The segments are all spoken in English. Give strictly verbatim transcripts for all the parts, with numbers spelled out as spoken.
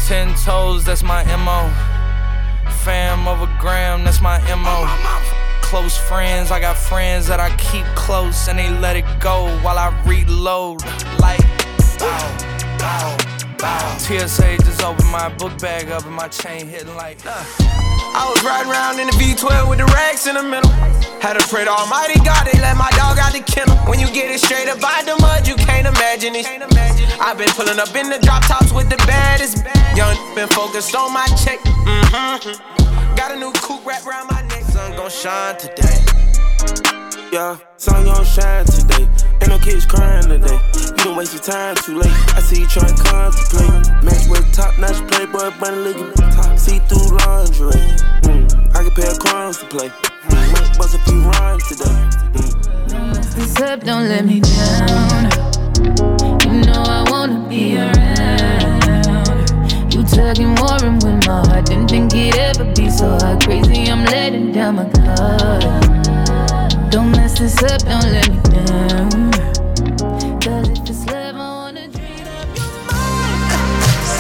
Ten toes, that's my M O. Fam over gram, that's my M O. Close friends, I got friends that I keep close and they let it go while I reload. Like, bow, bow, bow. T S A just opened my book bag up and my chain hitting like, uh. I was riding around in the V twelve with the racks in the middle. Had to pray to Almighty God, they let my dog out the kennel. When you get it straight up out the mud, you can't imagine it. I've been pulling up in the drop tops with the baddest. Young been focused on my check. Mm-hmm. Got a new coupe wrapped around my neck. Sun gon' shine today. Yeah, sun gon' shine today. Ain't no kids crying today. You don't waste your time too late. I see you trying to contemplate. Match with top notch playboy, bunny looking top. See through lingerie. Mm. I can pay a crumbs to play. Mm. Might bust a few rhymes today. Mm. Don't mess this up, don't let me down. You know I wanna be around. You tugging more and with my heart. Didn't think it'd ever be so hard. Crazy, I'm letting down my guard. Don't mess this up, don't let me down. Cause if it's love, I wanna dream of your mind.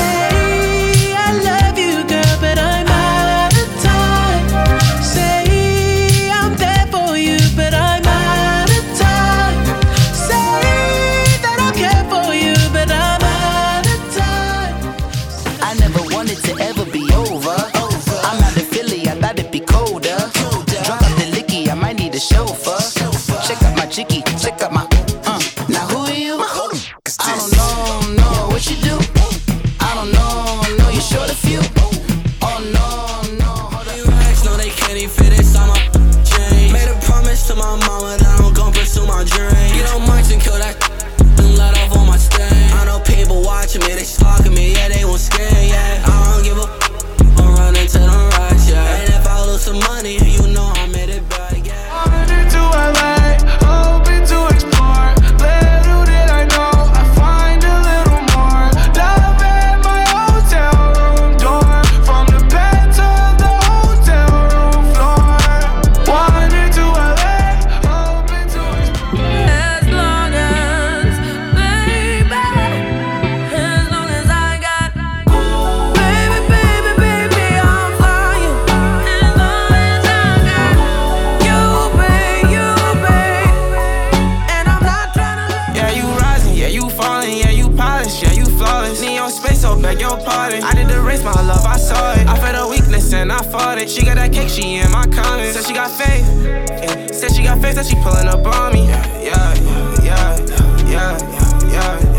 Say I love you, girl, but I'm out of time. Say I'm there for you, but I'm out of time. Say that I care for you, but I'm out of time. I never wanted to ever be over. I'm out of Philly, I thought it'd be colder. Drunk off the licky, I might need a chauffeur. Check out my chicky, check out my uh. Now who are you? I don't know, no, what you do? I don't know, no, you short a few. Oh no, no, hold up. You racks, no, they can't even fit inside my chain. Made a promise to my mama that I'm gon' pursue my dream. Get on mics and kill that and let off on my stain. I know people watching me, they stalking me, yeah, they won't scare, yeah. I don't give a f- I'm running to them rocks, yeah. And if I lose some money, you know I made it back, yeah. I'm headed to L A, hoping to explore. Little did I know I find a little more love at my hotel room door. From the bed to the hotel room floor. Wanted to L A, hoping to explore. As long as, baby, as long as I got, baby, baby, baby, I'm flying. As long as I got you, babe, you, babe, and I'm not tryna let Yeah, you rising, yeah, you falling, yeah, you polished, yeah, you flawless. Need your space, so beg your pardon. I did the race, my love, I saw it. I felt a weakness and I fought it. She got that cake, she in my comments. Said she got faith, yeah. Said she got faith, that she pulling up on me. Yeah, yeah, yeah, yeah, yeah, yeah.